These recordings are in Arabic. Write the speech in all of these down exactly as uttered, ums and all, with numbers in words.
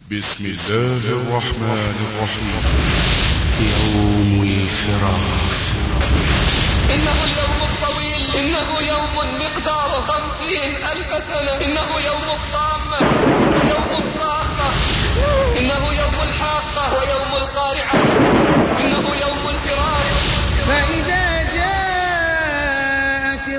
بسم الله الرحمن الرحيم. يوم الفراق. إنه اليوم الطويل، إنه يوم مقدار خمسين ألف سنة، إنه يوم الطامة ويوم الصاخة، إنه يوم الحاقة ويوم القارعة، إنه يوم الفراق. فإذا جاءت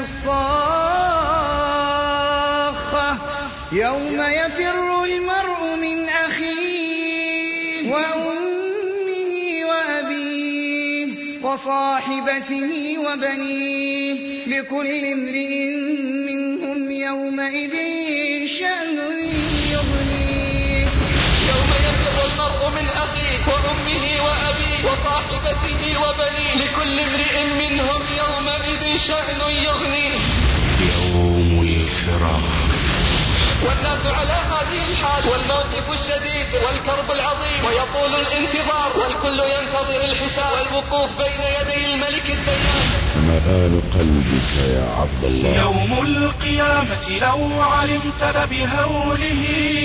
الصاخة يوم يفر المرء من أخيه وأمه وأبيه وصاحبته وبنيه لكل امرئ منهم يومئذ شأن يغنيه. يوم يفر المرء من أخيه وأمه وأبيه وصاحبته وبنيه لكل امرئ منهم يومئذ شأن يغنيه. يوم الفراق. والناس على هذه الحال والموقف الشديد والكرب العظيم ويطول الانتظار والكل ينتظر الحساب والوقوف بين يدي الملك الديان. مآل قلبك يا عبد الله. يوم القيامة لو علمت بهوله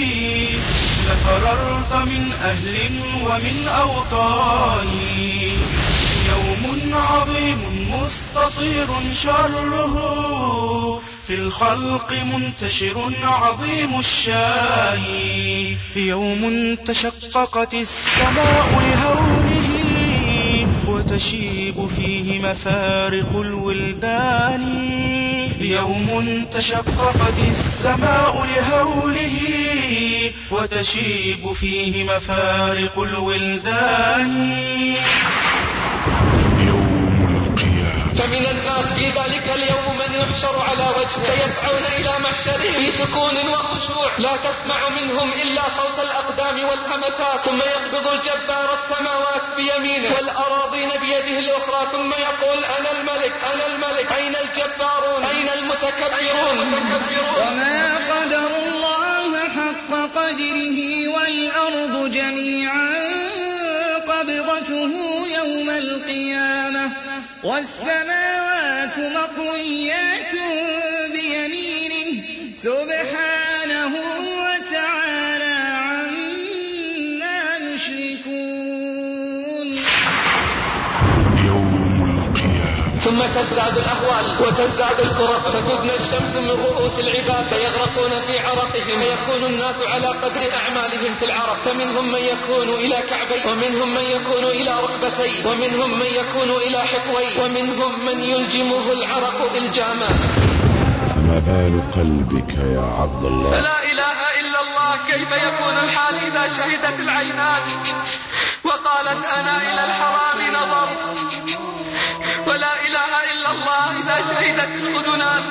لفررت من أهل ومن أوطان. يوم عظيم مستطير شره في الخلق منتشر عظيم الشان. يوم تشققت السماء لهوله وتشيب فيه مفارق الولدان. يوم تشققت السماء لهوله وتشيب فيه مفارق الولدان. فمن الناس في ذلك اليوم من يحشر على وجهه فيسعون إلى محشره في سكون وخشوع لا تسمع منهم إلا صوت الأقدام والهمسات، ثم يقبض الجبار السماوات بيمينه والأراضين بيده الأخرى ثم يقول أنا الملك أنا الملك أين الجبارون أين المتكبرون. وما قدر الله حق قدره والأرض جميعا قبضته يوم القيامة والسماوات مطويات بيمينه سبحانه وتعالى عما يشركون. يوم القيامة. ثم تزداد الأهوال وتزداد الكرب فتدنى الشمس من رؤوس العباد فيغرقون في عرقهم فيكون الناس على قدر أعمالهم في العرق، فمنهم من يكون إلى كعبيه ومنهم من يكون إلى ركبتيه ومنهم من يكون إلى حقويه ومنهم من يلجمه العرق إلجاما. مآل قلبك يا عبد الله. فلا إله إلا الله كيف يكون الحال إذا شهدت العينات وقالت أنا إلى الحرام نظرت، ولا إله إلا الله إذا شهدت الأذنان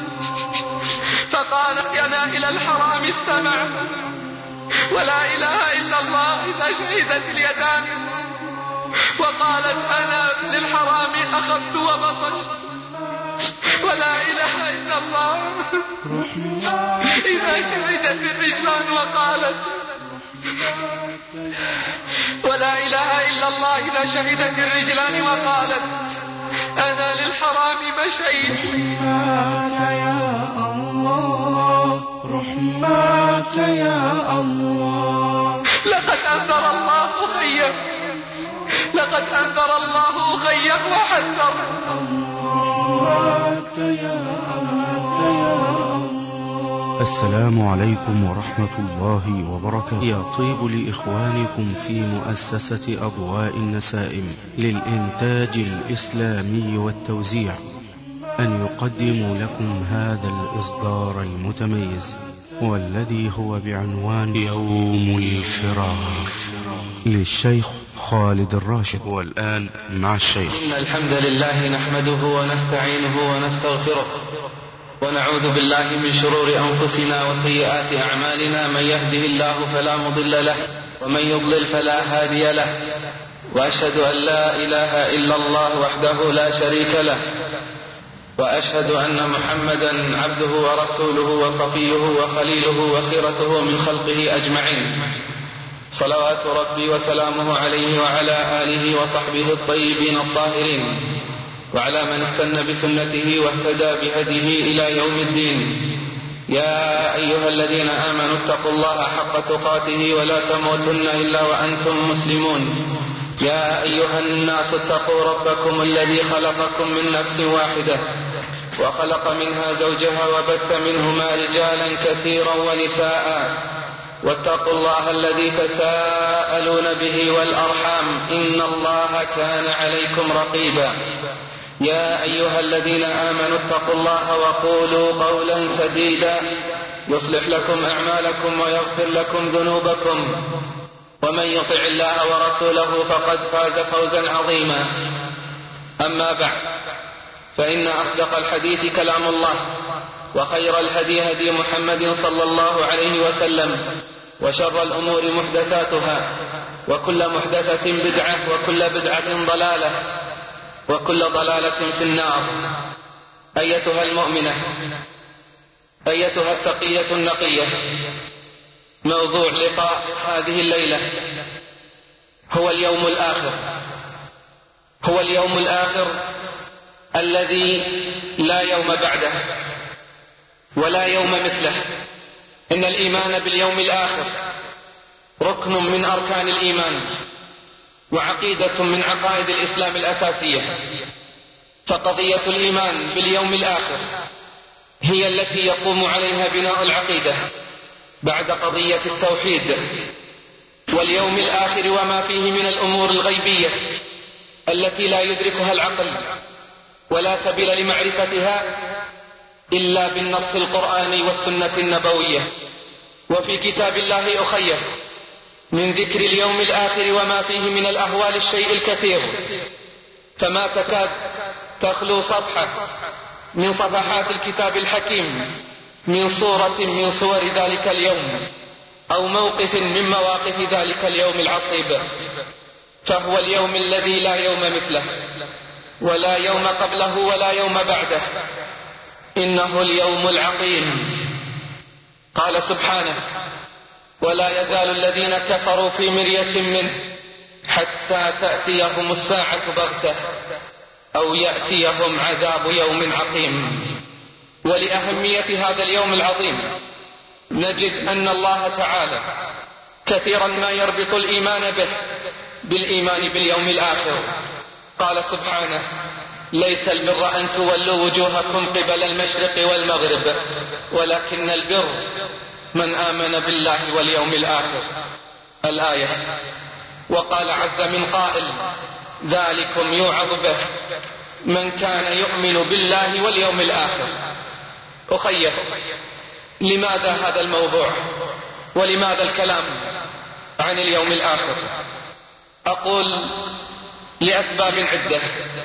فقالت أنا إلى الحرام استمع، ولا إله إلا الله إذا شهدت اليدان وقالت أنا للحرام أخذت وبطشت، ولا إله إلا الله إذا شهدت الرجلان وقالت، ولا إله إلا الله إذا شهدت الرجلان وقالت أنا للحرام مشيت. رحمك يا الله رحمك يا الله. لقد أنذر الله خيك لقد أنذر الله خيك وحذر. رحمك يا الله. السلام عليكم ورحمة الله وبركاته. يطيب لإخوانكم في مؤسسة أضواء النسائم للإنتاج الإسلامي والتوزيع أن يقدموا لكم هذا الإصدار المتميز والذي هو بعنوان يوم الفراق للشيخ خالد الراشد. والآن مع الشيخ. إن الحمد لله نحمده ونستعينه ونستغفره ونعوذ بالله من شرور أنفسنا وسيئات أعمالنا، من يهده الله فلا مضل له ومن يضلل فلا هادي له، وأشهد أن لا إله إلا الله وحده لا شريك له، وأشهد أن محمدا عبده ورسوله وصفيه وخليله وخيرته من خلقه أجمعين، صلوات ربي وسلامه عليه وعلى آله وصحبه الطيبين الطاهرين وعلى من استنى بسنته واهتدى بهديه إلى يوم الدين. يا أيها الذين آمنوا اتقوا الله حق تقاته ولا تموتن إلا وأنتم مسلمون. يا أيها الناس اتقوا ربكم الذي خلقكم من نفس واحدة وخلق منها زوجها وبث منهما رجالا كثيرا ونساء واتقوا الله الذي تساءلون به والأرحام إن الله كان عليكم رقيبا. يا أيها الذين آمنوا اتقوا الله وقولوا قولا سديدا يصلح لكم أعمالكم ويغفر لكم ذنوبكم ومن يطع الله ورسوله فقد فاز فوزا عظيما. أما بعد، فإن أصدق الحديث كلام الله، وخير الهدي هدي محمد صلى الله عليه وسلم، وشر الأمور محدثاتها، وكل محدثة بدعة، وكل بدعة ضلالة، وكل ضلالة في النار. أيتها المؤمنة، أيتها التقية النقية، موضوع لقاء هذه الليلة هو اليوم الآخر. هو اليوم الآخر الذي لا يوم بعده ولا يوم مثله. إن الإيمان باليوم الآخر ركن من أركان الإيمان وعقيدة من عقائد الإسلام الأساسية. فقضية الإيمان باليوم الآخر هي التي يقوم عليها بناء العقيدة بعد قضية التوحيد واليوم الآخر وما فيه من الأمور الغيبية التي لا يدركها العقل ولا سبيل لمعرفتها إلا بالنص القرآني والسنة النبوية. وفي كتاب الله أخيه من ذكر اليوم الآخر وما فيه من الأهوال الشيء الكثير، فما تكاد تخلو صفحة من صفحات الكتاب الحكيم من صورة من صور ذلك اليوم أو موقف من مواقف ذلك اليوم العصيب. فهو اليوم الذي لا يوم مثله ولا يوم قبله ولا يوم بعده. إنه اليوم العقيم. قال سبحانه: ولا يزال الذين كفروا في مرية منه حتى تأتيهم الساعة بغتة أو يأتيهم عذاب يوم عقيم. ولأهمية هذا اليوم العظيم نجد أن الله تعالى كثيرا ما يربط الإيمان به بالإيمان باليوم الآخر. قال سبحانه: ليس البر أن تولوا وجوهكم قبل المشرق والمغرب ولكن البر من آمن بالله واليوم الآخر. الآية. وقال عز من قائل: ذلكم يوعظ به من كان يؤمن بالله واليوم الآخر. أخيه، لماذا هذا الموضوع ولماذا الكلام عن اليوم الآخر؟ أقول لأسباب عدة.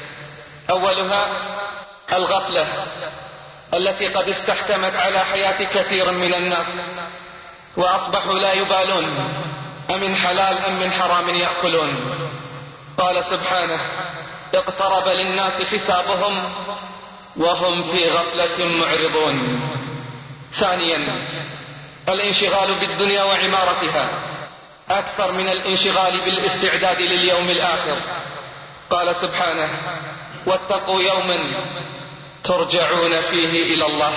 أولها الغفلة التي قد استحكمت على حياة كثير من الناس وأصبحوا لا يبالون أمن حلال أم من حرام يأكلون. قال سبحانه: اقترب للناس حسابهم وهم في غفلة معرضون. ثانيا الانشغال بالدنيا وعمارتها أكثر من الانشغال بالاستعداد لليوم الآخر. قال سبحانه: واتقوا يوما ترجعون فيه إلى الله.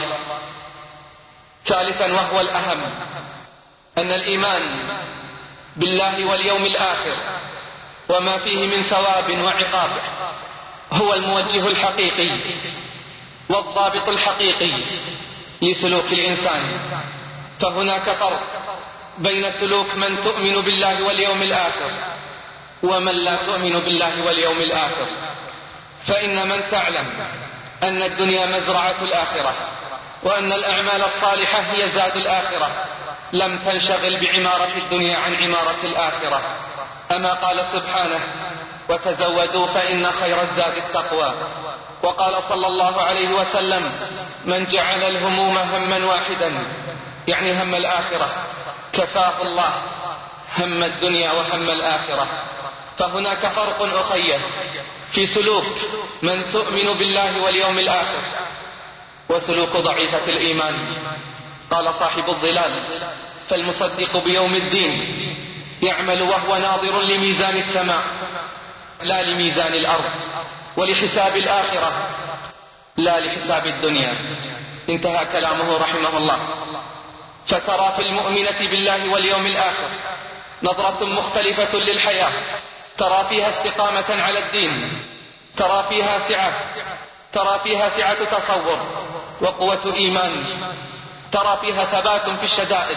ثالثا وهو الأهم أن الإيمان بالله واليوم الآخر وما فيه من ثواب وعقاب هو الموجه الحقيقي والضابط الحقيقي لسلوك الإنسان. فهناك فرق بين سلوك من تؤمن بالله واليوم الآخر ومن لا تؤمن بالله واليوم الآخر. فإن من تعلم أن الدنيا مزرعة الآخرة وأن الأعمال الصالحة هي زاد الآخرة لم تنشغل بعمارة الدنيا عن عمارة الآخرة. أما قال سبحانه: وتزودوا فإن خير الزاد التقوى. وقال صلى الله عليه وسلم: من جعل الهموم هما واحدا يعني هم الآخرة كفاه الله هم الدنيا وهم الآخرة. فهناك فرق أخيه في سلوك من تؤمن بالله واليوم الآخر وسلوك ضعيفة الإيمان. قال صاحب الظلال: فالمصدق بيوم الدين يعمل وهو ناظر لميزان السماء لا لميزان الأرض ولحساب الآخرة لا لحساب الدنيا. انتهى كلامه رحمه الله. فترى في المؤمنة بالله واليوم الآخر نظرة مختلفة للحياة، ترى فيها استقامة على الدين، ترى فيها سعة، ترى فيها سعة تصور وقوة إيمان، ترى فيها ثبات في الشدائد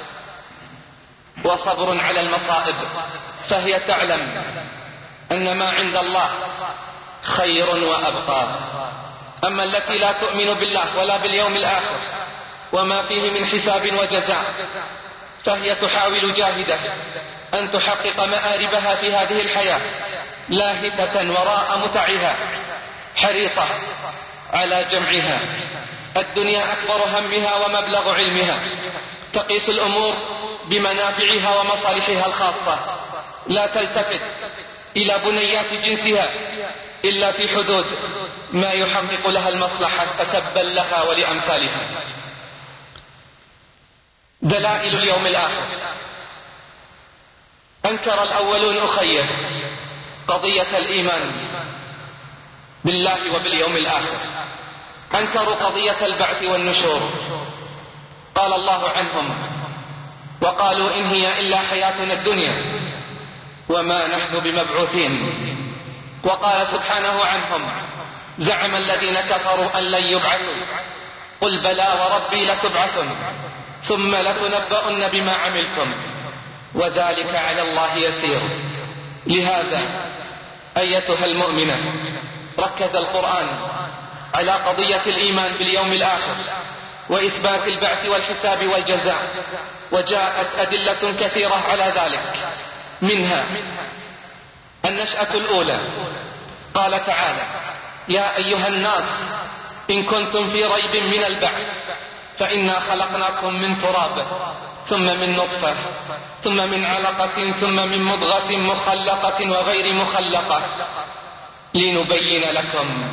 وصبر على المصائب، فهي تعلم أن ما عند الله خير وأبقى. أما التي لا تؤمن بالله ولا باليوم الآخر وما فيه من حساب وجزاء، فهي تحاول جاهدة أن تحقق مآربها في هذه الحياة، لاهثة وراء متعها، حريصة على جمعها. الدنيا أكبر همها ومبلغ علمها، تقيس الأمور بمنافعها ومصالحها الخاصة، لا تلتفت إلى بنيات جنسها إلا في حدود ما يحقق لها المصلحة، فتبا لها ولأمثالها. دلائل اليوم الآخر. أنكر الأولون أخيه قضية الإيمان بالله وباليوم الآخر، أنكروا قضية البعث والنشور. قال الله عنهم وقالوا إن هي إلا حياتنا الدنيا وما نحن بمبعوثين. وقال سبحانه عنهم زعم الذين كفروا أن لن يبعثوا، قل بلى وربي لتبعثن ثم لتنبؤن بما عملتم وذلك على الله يسير. لهذا أيتها المؤمنة ركز القرآن على قضية الإيمان باليوم الآخر وإثبات البعث والحساب والجزاء، وجاءت أدلة كثيرة على ذلك، منها النشأة الأولى. قال تعالى يا أيها الناس إن كنتم في ريب من البعث فإنا خلقناكم من تراب ثم من نطفة ثم من علقة ثم من مضغة مخلقة وغير مخلقة لنبين لكم.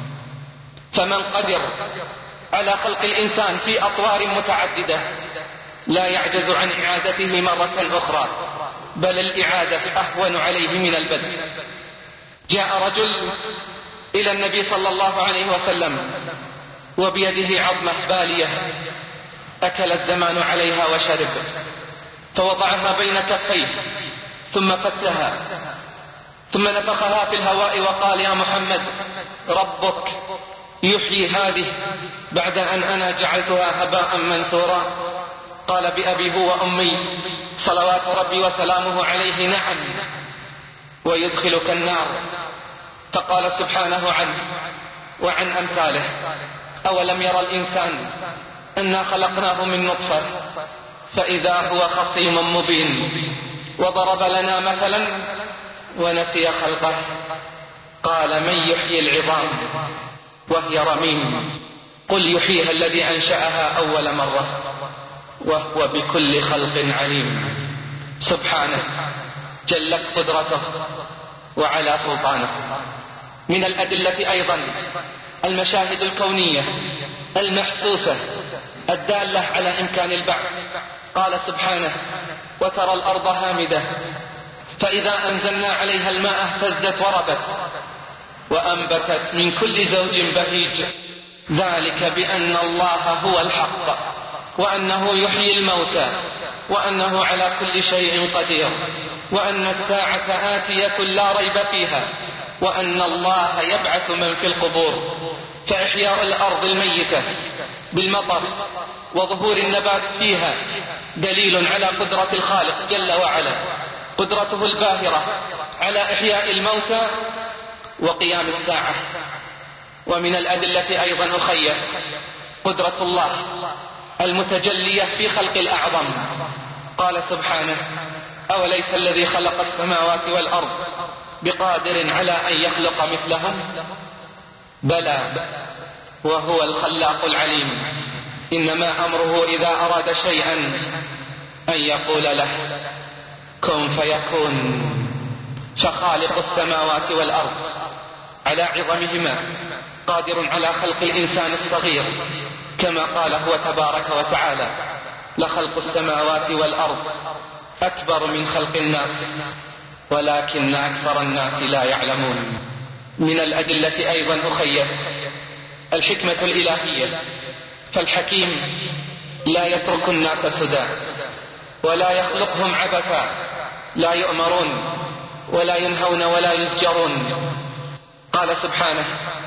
فمن قدر على خلق الإنسان في أطوار متعددة لا يعجز عن إعادته مرة أخرى، بل الإعادة أهون عليه من البدء. جاء رجل إلى النبي صلى الله عليه وسلم وبيده عظمة بالية أكل الزمان عليها وشرب، فوضعها بين كفيه ثم فتها ثم نفخها في الهواء وقال يا محمد ربك يحيي هذه بعد أن أنا جعلتها هباء منثورا؟ قال بأبي هو وأمي صلوات ربي وسلامه عليه نعم ويدخلك النار. فقال سبحانه عنه وعن أمثاله أولم يرى الإنسان أنا خلقناه من نطفة فإذا هو خصيم مبين وضرب لنا مثلا ونسي خلقه قال من يحيي العظام وهي رميم قل يحييها الذي أنشأها أول مرة وهو بكل خلق عليم. سبحانه جلت قدرته وعلى سلطانه. من الأدلة أيضا المشاهد الكونية المحسوسة الدالة على إمكان البعث. قال سبحانه وترى الأرض هامدة فإذا أنزلنا عليها الماء اهتزت وربت وأنبتت من كل زوج بهيج ذلك بأن الله هو الحق وأنه يحيي الموتى وأنه على كل شيء قدير وأن الساعة آتية لا ريب فيها وأن الله يبعث من في القبور. فإحياء الأرض الميتة بالمطر وظهور النبات فيها دليل على قدرة الخالق جل وعلا، قدرته الباهرة على إحياء الموتى وقيام الساعة. ومن الأدلة أيضا أخية قدرة الله المتجلية في خلق الأعظم. قال سبحانه أوليس الذي خلق السماوات والأرض بقادر على أن يخلق مثلهم بلى وهو الخلاق العليم إنما أمره إذا أراد شيئا أن يقول له كن فيكون. فخالق السماوات والأرض على عظمهما قادر على خلق الإنسان الصغير كما قال هو تبارك وتعالى لخلق السماوات والأرض أكبر من خلق الناس ولكن أكثر الناس لا يعلمون. من الأدلة أيضا أخية الحكمة الإلهية فالحكيم لا يترك الناس سدى ولا يخلقهم عبثا، لا يؤمرون ولا ينهون ولا يزجرون. قال سبحانه: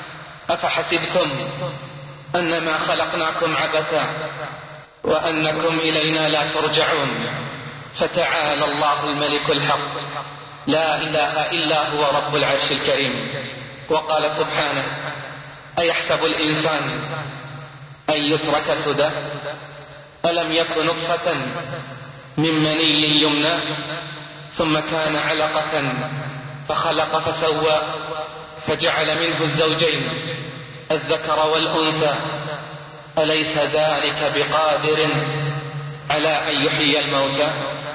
أفحسبتم أنما خلقناكم عبثا وأنكم إلينا لا ترجعون، فتعالى الله الملك الحق لا إله إلا هو رب العرش الكريم. وقال سبحانه: أيحسب الإنسان أن يترك سدى ألم يكن نطفة من مني يمنى ثم كان علقة فخلق فسوى فجعل منه الزوجين الذكر والأنثى أليس ذلك بقادر على أن يحيي الموتى؟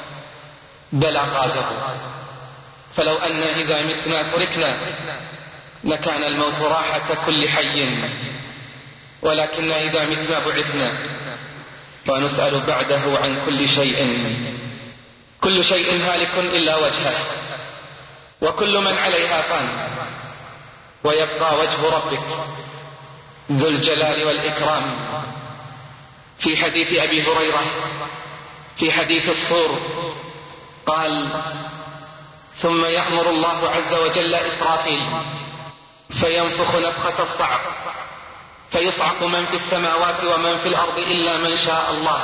بلى قادر. فلو أن إذا متنا تركنا لكان الموت راحة كل حي، ولكن إذا متنا بعثنا ونسأل بعده عن كل شيء. كل شيء هالك إلا وجهه، وكل من عليها فان، ويبقى وجه ربك ذو الجلال والإكرام. في حديث أبي هريرة في حديث الصور قال: ثم يأمر الله عز وجل إسرافيل فينفخ نفخة الصعق فيصعق من في السماوات ومن في الأرض إلا من شاء الله،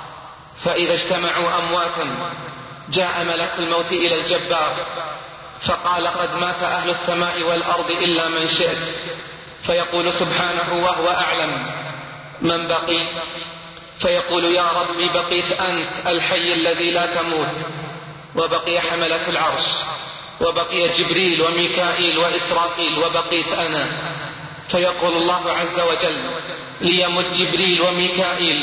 فإذا اجتمعوا أمواتا جاء ملك الموت إلى الجبار فقال: قد مات أهل السماء والأرض إلا من شئت، فيقول سبحانه وهو أعلم: من بقي؟ فيقول: يا ربي بقيت أنت الحي الذي لا تموت، وبقي حملة العرش، وبقي جبريل وميكائيل وإسرافيل، وبقيت أنا. فيقول الله عز وجل: ليمت جبريل وميكائيل،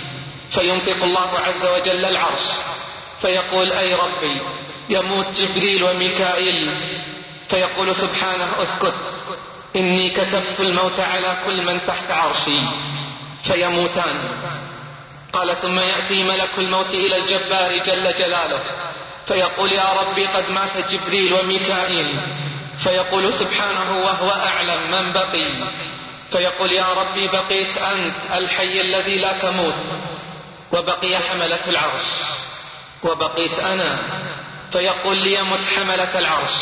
فينطق الله عز وجل العرش فيقول: أي ربي يموت جبريل وميكائيل، فيقول سبحانه: اسكت، إني كتبت الموت على كل من تحت عرشي، فيموتان. قال: ثم يأتي ملك الموت إلى الجبار جل جلاله فيقول: يا ربي قد مات جبريل وميكائيل، فيقول سبحانه وهو أعلم: من بقي؟ فيقول: يا ربي بقيت أنت الحي الذي لا تموت، وبقي حملة العرش، وبقيت أنا. فيقول: ليمت حملة العرش،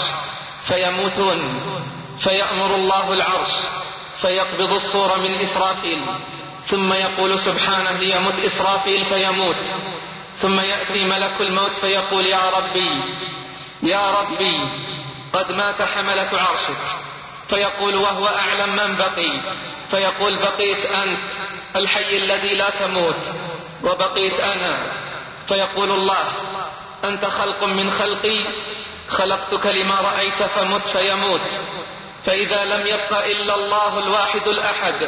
فيموتون. فيأمر الله العرش فيقبض الصور من إسرافيل، ثم يقول سبحانه: ليمت إسرافيل، فيموت. ثم يأتي ملك الموت فيقول: يا ربي يا ربي قد مات حملة عرشك، فيقول وهو أعلم: من بقي؟ فيقول: بقيت أنت الحي الذي لا تموت، وبقيت أنا. فيقول الله: أنت خلق من خلقي، خلقتك لما رأيت فمت، فيموت. فإذا لم يبق إلا الله الواحد الأحد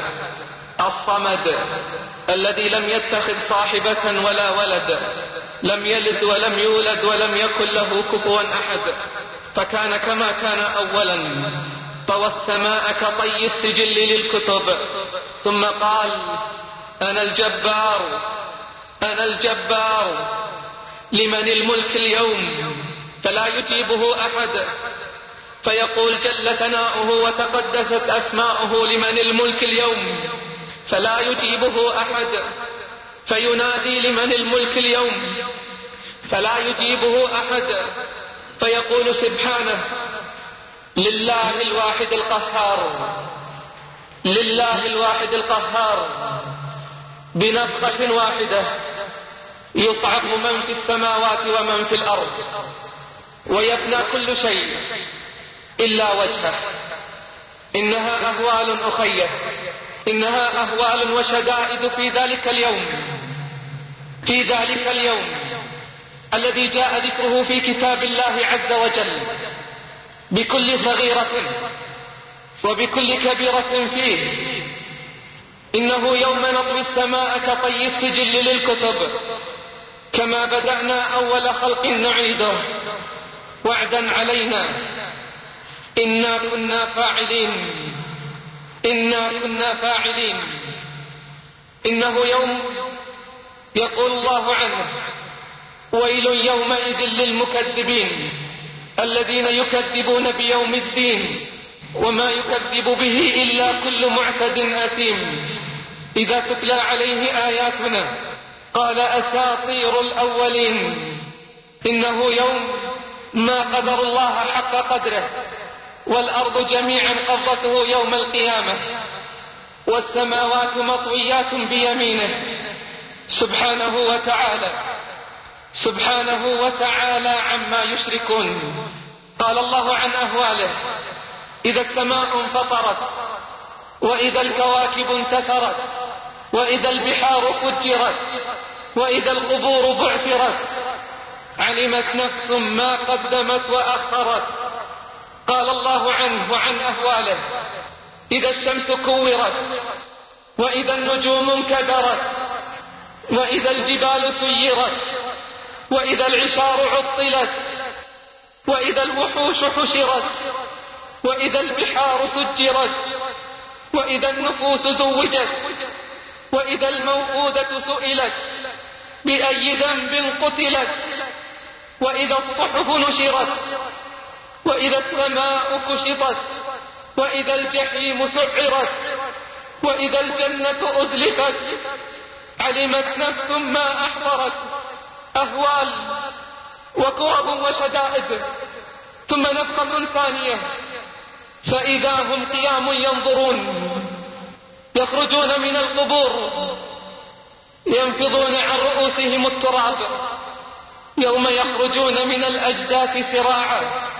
الصمد الذي لم يتخذ صاحبة ولا ولد، لم يلد ولم يولد ولم يكن له كفوا أحد، فكان كما كان أولا، طوى السماء كطي السجل للكتب، ثم قال: أنا الجبار أنا الجبار لمن الملك اليوم؟ فلا يجيبه أحد، فيقول جل ثناؤه وتقدست أسماؤه: لمن الملك اليوم؟ فلا يجيبه أحد. فينادي: لمن الملك اليوم؟ فلا يجيبه أحد. فيقول سبحانه: لله الواحد القهار، لله الواحد القهار. بنفخة واحدة يصعق من في السماوات ومن في الأرض، ويفنى كل شيء إلا وجهه. إنها أهوال أخيه، إنها أهوال وشدائد في ذلك اليوم، في ذلك اليوم الذي جاء ذكره في كتاب الله عز وجل بكل صغيرة وبكل كبيرة فيه. إنه يوم نطوي السماء كطي السجل للكتب، كما بدأنا أول خلق نعيده، وعدا علينا إنا كنا فاعلين إنا كنا فاعلين. إنه يوم يقول الله عنه: ويل يومئذ للمكذبين الذين يكذبون بيوم الدين، وما يكذب به إلا كل معتد أثيم. إذا تتلى عليه آياتنا قال أساطير الأولين. إنه يوم ما قدر الله حق قدره، والأرض جميعا قبضته يوم القيامة، والسماوات مطويات بيمينه سبحانه وتعالى سبحانه وتعالى عما يشركون. قال الله عن أهواله: إذا السماء انفطرت، وإذا الكواكب انتثرت، وإذا البحار فجرت، وإذا القبور بعثرت، علمت نفس ما قدمت وأخرت. قال الله عنه وعن أهواله: إذا الشمس كورت، وإذا النجوم انكدرت، وإذا الجبال سيرت، وإذا العشار عطلت، وإذا الوحوش حشرت، وإذا البحار سجرت، وإذا النفوس زوجت، وإذا الموءودة سئلت بأي ذنب قتلت، وإذا الصحف نشرت، وإذا السماء كشطت، وإذا الجحيم سعرت، وإذا الجنة أزلفت، علمت نفس ما أحضرت. أهوال وكرب وشدائد. ثم نفخة ثانية فإذا هم قيام ينظرون، يخرجون من القبور ينفضون عن رؤوسهم التراب، يوم يخرجون من الأجداث سراعا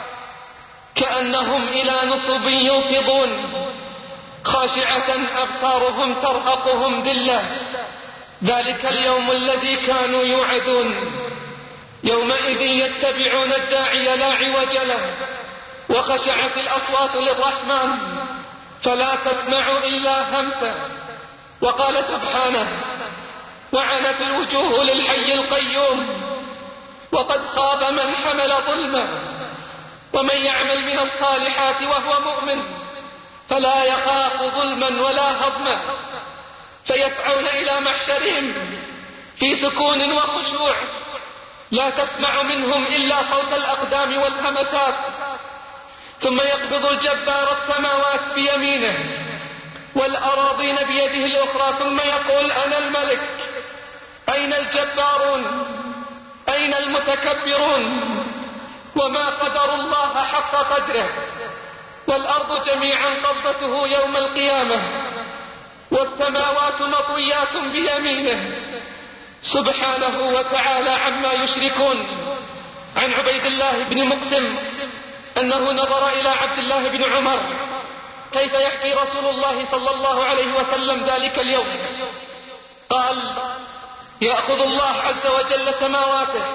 كأنهم إلى نصب يوفضون، خاشعة أبصارهم ترهقهم ذلة. ذلك اليوم الذي كانوا يوعدون. يومئذ يتبعون الداعي لا عوج له، وخشعت الأصوات للرحمن فلا تسمع إلا همسا. وقال سبحانه: وعنت الوجوه للحي القيوم وقد خاب من حمل ظلما، ومن يعمل من الصالحات وهو مؤمن فلا يخاف ظلما ولا هضما. فيسعون إلى محشرهم في سكون وخشوع، لا تسمع منهم إلا صوت الأقدام والهمسات. ثم يقبض الجبار السماوات بيمينه والأراضين بيده الأخرى، ثم يقول: أنا الملك. أين الجبارون؟ أين المتكبرون؟ وما قدر الله حق قدره. والأرض جميعا قبضته يوم القيامة، والسماوات مطويات بيمينه سبحانه وتعالى عما يشركون. عن عبيد الله بن مقسم أنه نظر إلى عبد الله بن عمر كيف يحكي رسول الله صلى الله عليه وسلم ذلك اليوم. قال: يأخذ الله عز وجل سماواته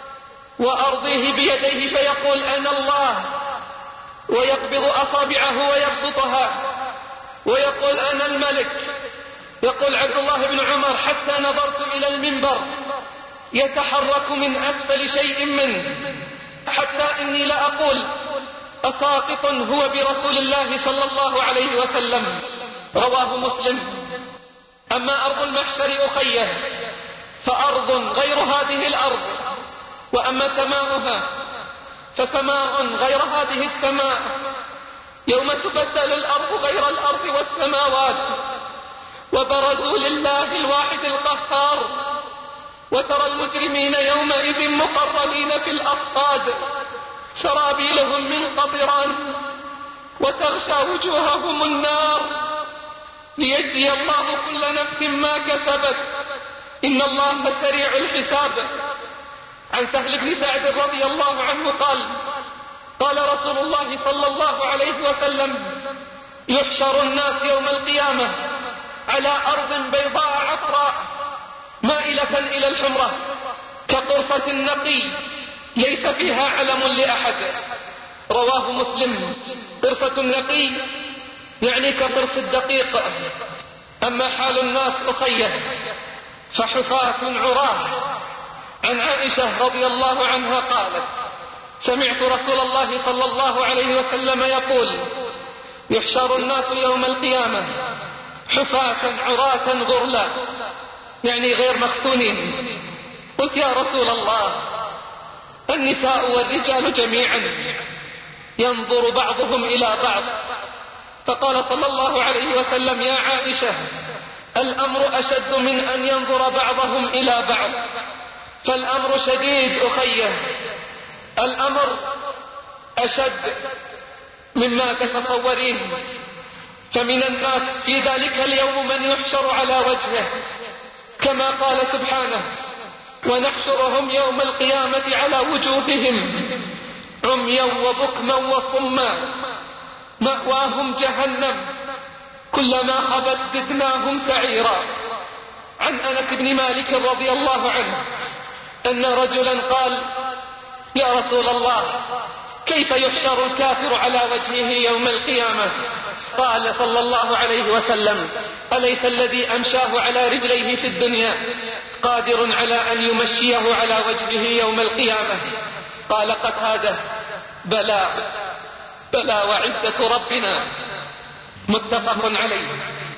وأرضيه بيديه فيقول: أنا الله، ويقبض أصابعه ويبسطها ويقول: أنا الملك. يقول عبد الله بن عمر: حتى نظرت إلى المنبر يتحرك من أسفل شيء منه، حتى إني لأقول: أساقط هو برسول الله صلى الله عليه وسلم. رواه مسلم. أما أرض المحشر أخيه فأرض غير هذه الأرض، وأما سماؤها فسماء غير هذه السماء. يوم تبدل الأرض غير الأرض والسماوات، وبرزوا لله الواحد القهار، وترى المجرمين يومئذ مقرنين في الأصفاد، سرابيلهم من قطران، وتغشى وجوههم النار، ليجزي الله كل نفس ما كسبت، إن الله سريع الحساب. عن سهل بن سعد رضي الله عنه قال: قال رسول الله صلى الله عليه وسلم: يحشر الناس يوم القيامة على أرض بيضاء عفراء مائلة إلى الحمرة كقرصة النقي ليس فيها علم لأحد. رواه مسلم. قرصة النقي يعني كقرص الدقيق. أما حال الناس أخيه فحفاة عراه. عن عائشة رضي الله عنها قالت: سمعت رسول الله صلى الله عليه وسلم يقول: يحشر الناس يوم القيامة حفاة عراة غرلا، يعني غير مختونين. قلت: يا رسول الله، النساء والرجال جميعا ينظر بعضهم إلى بعض. فقال صلى الله عليه وسلم: يا عائشة، الأمر أشد من أن ينظر بعضهم إلى بعض، فالأمر شديد أخيه، الأمر أشد مما تتصورين. فمن الناس في ذلك اليوم من يحشر على وجهه كما قال سبحانه: ونحشرهم يوم القيامة على وجوههم عميا وبكما وصما مأواهم جهنم كلما خبت زدناهم سعيرا. عن أنس بن مالك رضي الله عنه أن رجلا قال: يا رسول الله، كيف يحشر الكافر على وجهه يوم القيامة؟ قال صلى الله عليه وسلم: أليس الذي أمشاه على رجليه في الدنيا قادر على أن يمشيه على وجهه يوم القيامة؟ قال قتادة: بلى بلى وعزة ربنا. متفق عليه.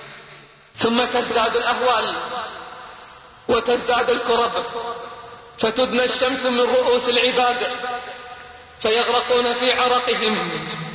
ثم تزداد الأهوال وتزداد الكرب، فتدنى الشمس من رؤوس العباد فيغرقون في عرقهم.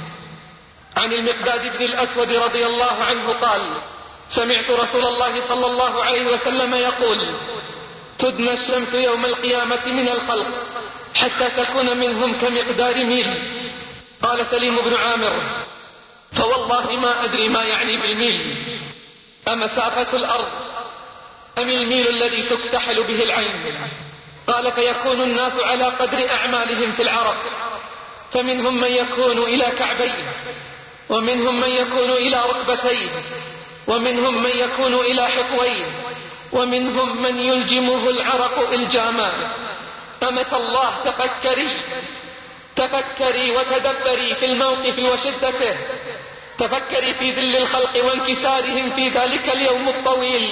عن المقداد بن الأسود رضي الله عنه قال: سمعت رسول الله صلى الله عليه وسلم يقول: تدنى الشمس يوم القيامة من الخلق حتى تكون منهم كمقدار ميل. قال سليم بن عامر: فوالله ما أدري ما يعني بالميل، أمسافة الأرض أم الميل الذي تكتحل به العين؟ قال: فيكون الناس على قدر أعمالهم في العرق، فمنهم من يكون إلى كعبيه، ومنهم من يكون إلى ركبتيه، ومنهم من يكون إلى حقويه، ومنهم من يلجمه العرق إلجاما. أمة الله، تفكري تفكري وتدبري في الموقف وشدته، تفكري في ذل الخلق وانكسارهم في ذلك اليوم الطويل.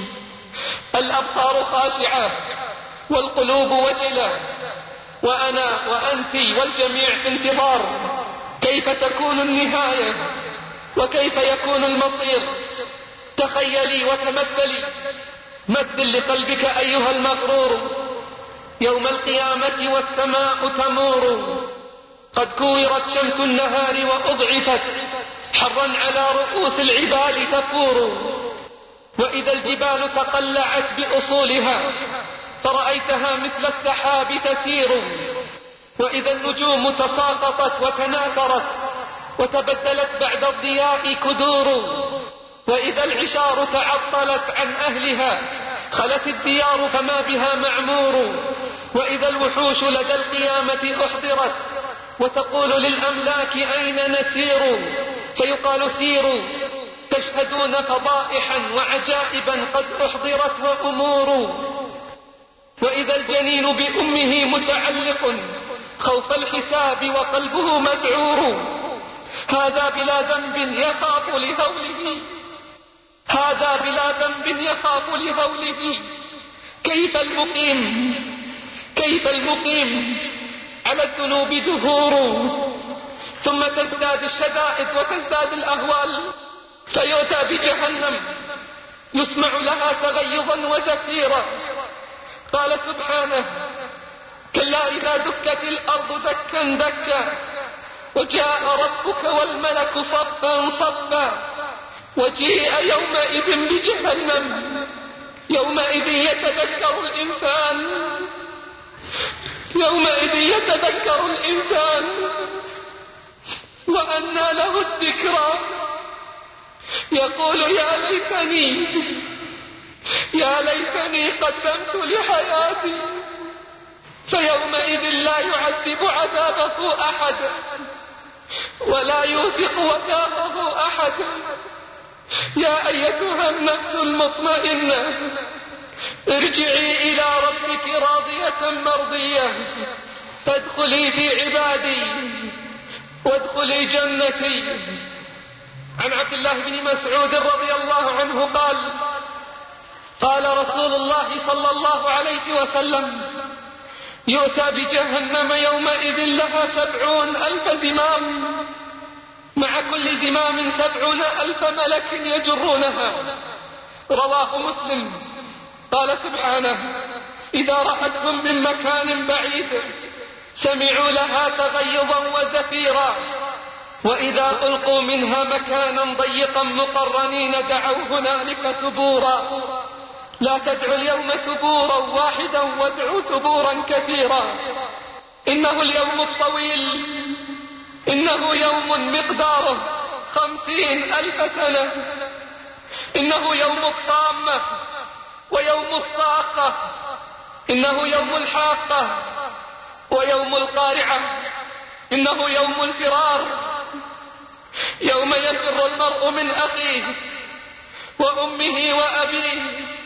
الأبصار خاشعة والقلوب وجلة، وأنا وأنت والجميع في انتظار كيف تكون النهاية وكيف يكون المصير. تخيلي وتمثلي، مثل لقلبك أيها المغرور يوم القيامة والسماء تمور، قد كورت شمس النهار وأضعفت حرا على رؤوس العباد تفور، وإذا الجبال تقلعت بأصولها فرأيتها مثل السحاب تسير، وإذا النجوم تساقطت وتناثرت وتبدلت بعد الضياء كدور، وإذا العشار تعطلت عن أهلها خلت الديار فما بها معمور، وإذا الوحوش لدى القيامة أحضرت وتقول للأملاك أين نسير؟ فيقال سيروا تشهدون فضائحا وعجائبا قد أحضرت وأمور، وإذا الجنين بأمه متعلق خوف الحساب وقلبه مذعور، هذا بلا ذنب يخاف لهوله، هذا بلا ذنب يخاف لهوله. كيف المقيم كيف المقيم على الذنوب دهور؟ ثم تزداد الشدائد وتزداد الأهوال، فيؤتى بجهنم يسمع لها تغيظا وزفيرا. قال سبحانه: كلا إذا دكت الأرض دكا دكا وجاء ربك والملك صفا صفا وجيء يومئذ بجهنم يومئذ يتذكر الإنسان يومئذ يتذكر الإنسان وأنى له الذكرى، يقول يا ليتني يا ليتني قدمت لحياتي، فيومئذ لا يعذب عذابه أحد ولا يوثق وثاقه أحد. يا أيتها النفس المطمئنة ارجعي إلى ربك راضية مرضية فادخلي في عبادي وادخلي جنتي. عن عبد الله بن مسعود رضي الله عنه قال: قال رسول الله صلى الله عليه وسلم: يؤتى بجهنم يومئذ لها سبعون ألف زمام، مع كل زمام سبعون ألف ملك يجرونها. رواه مسلم. قال سبحانه: إذا رأتهم من مكان بعيد سمعوا لها تغيظا وزفيرا، وإذا ألقوا منها مكانا ضيقا مقرنين دعوا هنالك ثبورا لا تدعوا اليوم ثبورا واحدا وادعوا ثبورا كثيرا. إنه اليوم الطويل، إنه يوم مقداره خمسين ألف سنة، إنه يوم الطامة ويوم الصاخة، إنه يوم الحاقة ويوم القارعة، إنه يوم الفرار، يوم يفر المرء من أخيه وأمه وأبيه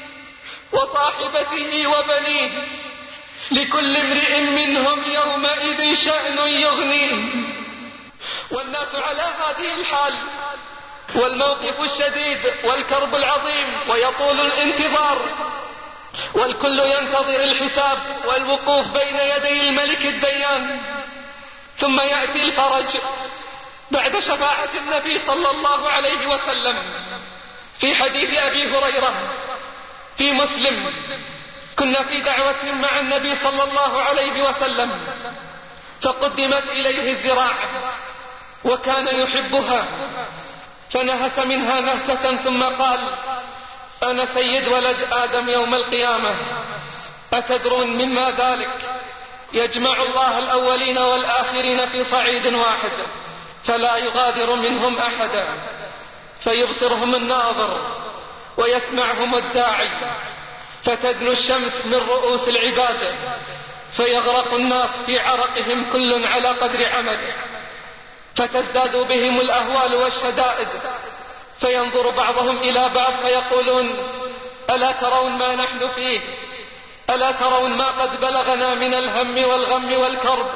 وصاحبته وبنيه، لكل امرئ منهم يومئذ شأن يغنيه. والناس على هذه الحال، والموقف الشديد والكرب العظيم ويطول الانتظار، والكل ينتظر الحساب والوقوف بين يدي الملك الديان. ثم يأتي الفرج بعد شفاعة النبي صلى الله عليه وسلم. في حديث أبي هريرة في مسلم: كنا في دعوة مع النبي صلى الله عليه وسلم فقدمت إليه الذراع وكان يحبها، فنهس منها نهسة ثم قال: أنا سيد ولد آدم يوم القيامة، أتدرون مما ذلك؟ يجمع الله الأولين والآخرين في صعيد واحد فلا يغادر منهم أحدا، فيبصرهم الناظر ويسمعهم الداعي، فتدنو الشمس من رؤوس العباد فيغرق الناس في عرقهم كل على قدر عمله، فتزداد بهم الأهوال والشدائد، فينظر بعضهم إلى بعض فيقولون: ألا ترون ما نحن فيه؟ ألا ترون ما قد بلغنا من الهم والغم والكرب؟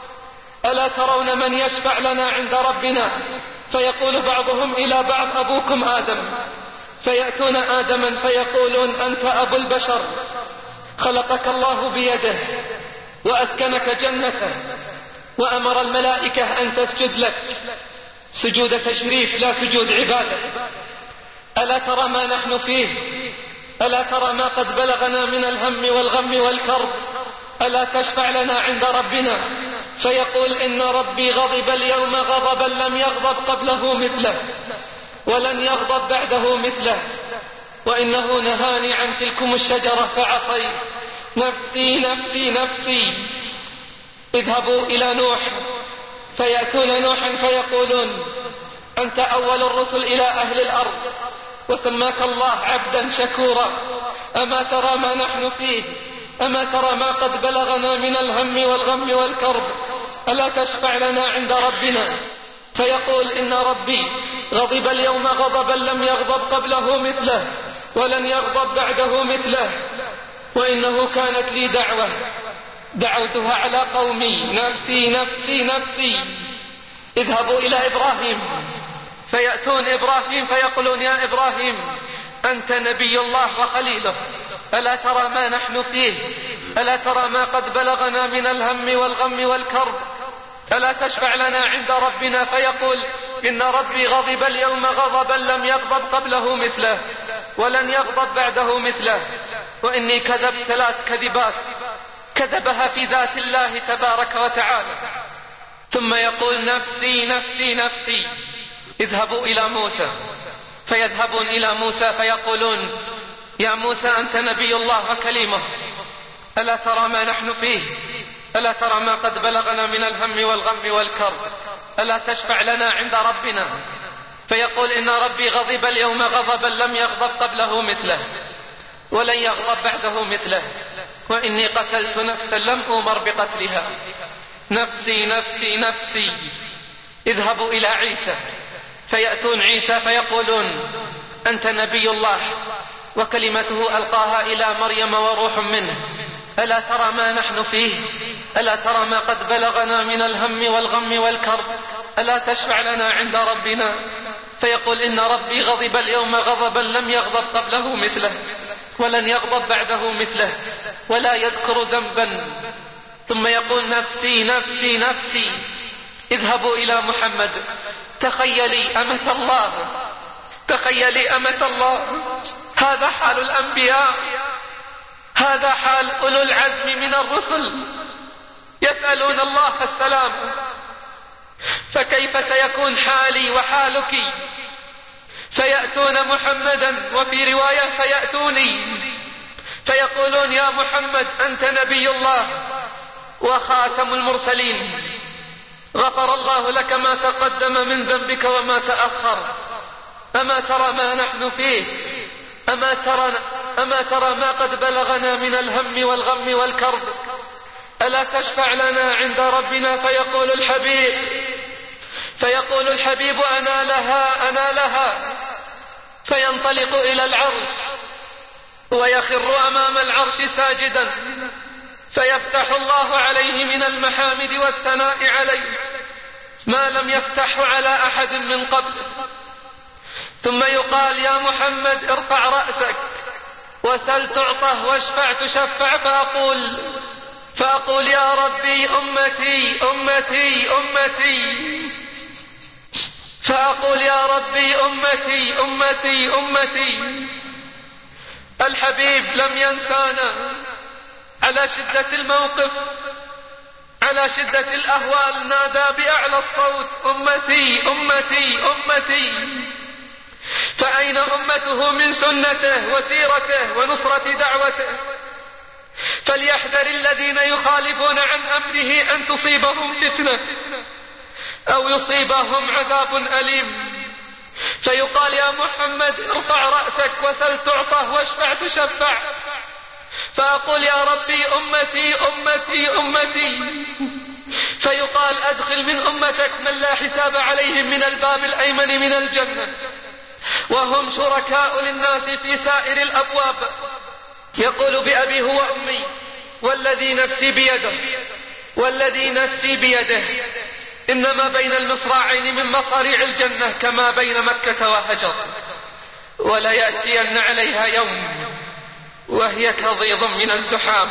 ألا ترون من يشفع لنا عند ربنا؟ فيقول بعضهم إلى بعض: أبوكم آدم. فيأتون آدما فيقولون: أنت أبو البشر، خلقك الله بيده وأسكنك جنته وأمر الملائكة أن تسجد لك سجود تشريف لا سجود عبادة. ألا ترى ما نحن فيه؟ ألا ترى ما قد بلغنا من الهم والغم والكرب؟ ألا تشفع لنا عند ربنا؟ فيقول: إن ربي غضب اليوم غضبا لم يغضب قبله مثله ولن يغضب بعده مثله، وإنه نهاني عن تلكم الشجرة فعصيت، نفسي نفسي نفسي. اذهبوا إلى نوح فيأتون نوحا فيقولون: أنت أول الرسل إلى أهل الأرض وسماك الله عبدا شكورا، أما ترى ما نحن فيه؟ أما ترى ما قد بلغنا من الهم والغم والكرب؟ ألا تشفع لنا عند ربنا؟ فيقول: إن ربي غضب اليوم غضبا لم يغضب قبله مثله ولن يغضب بعده مثله، وإنه كانت لي دعوة دعوتها على قومي، نفسي نفسي نفسي. اذهبوا إلى إبراهيم فيأتون إبراهيم فيقولون: يا إبراهيم أنت نبي الله وخليله، ألا ترى ما نحن فيه؟ ألا ترى ما قد بلغنا من الهم والغم والكرب؟ ألا تشفع لنا عند ربنا؟ فيقول: إن ربي غضب اليوم غضبا لم يغضب قبله مثله ولن يغضب بعده مثله، وإني كذبت ثلاث كذبات كذبها في ذات الله تبارك وتعالى. ثم يقول: نفسي نفسي نفسي. اذهبوا إلى موسى فيذهبون إلى موسى فيقولون: يا موسى أنت نبي الله وكليمه، ألا ترى ما نحن فيه؟ ألا ترى ما قد بلغنا من الهم والغم والكرب؟ ألا تشفع لنا عند ربنا؟ فيقول: إن ربي غضب اليوم غضبا لم يغضب قبله مثله ولن يغضب بعده مثله، وإني قتلت نفسا لم أمر بقتلها، نفسي نفسي نفسي. اذهبوا إلى عيسى فيأتون عيسى فيقولون: أنت نبي الله وكلمته ألقاها إلى مريم وروح منه، ألا ترى ما نحن فيه؟ ألا ترى ما قد بلغنا من الهم والغم والكرب؟ ألا تشفع لنا عند ربنا؟ فيقول: إن ربي غضب اليوم غضبا لم يغضب قبله مثله ولن يغضب بعده مثله ولا يذكر ذنبا. ثم يقول: نفسي نفسي نفسي. اذهبوا إلى محمد، تخيلي أمة الله، تخيلي أمة الله. هذا حال الأنبياء، هذا حال أولو العزم من الرسل، يسألون الله السلام فكيف سيكون حالي وحالك؟ فيأتون محمدا، وفي رواية فيأتوني فيقولون يا محمد أنت نبي الله وخاتم المرسلين، غفر الله لك ما تقدم من ذنبك وما تأخر، أما ترى ما نحن فيه؟ أما ترى, أما ترى ما قد بلغنا من الهم والغم والكرب؟ ألا تشفع لنا عند ربنا؟ فيقول الحبيب فيقول الحبيب أنا لها أنا لها فينطلق إلى العرش ويخر أمام العرش ساجدا، فيفتح الله عليه من المحامد والثناء عليه ما لم يفتحه على أحد من قبل. ثم يقال يا محمد ارفع رأسك وسل تعطه واشفع تشفع، فأقول فأقول يا ربي أمتي أمتي أمتي فأقول يا ربي أمتي أمتي أمتي. الحبيب لم ينسانا على شدة الموقف، على شدة الأهوال نادى بأعلى الصوت أمتي أمتي أمتي. فأين أمته من سنته وسيرته ونصرة دعوته؟ فليحذر الذين يخالفون عن أمره أن تصيبهم فتنة أو يصيبهم عذاب أليم. فيقال يا محمد ارفع رأسك وسل تعطه واشفع تشفع، فأقول يا ربي أمتي أمتي أمتي. فيقال أدخل من أمتك من لا حساب عليهم من الباب الأيمن من الجنة، وهم شركاء للناس في سائر الأبواب. يقول بأبي هو أمي والذي نفسي بيده والذي نفسي بيده إنما بين المصراعين من مصاريع الجنة كما بين مكة وهجر، ولا يأتين عليها يوم وهي كضيض من الزحام.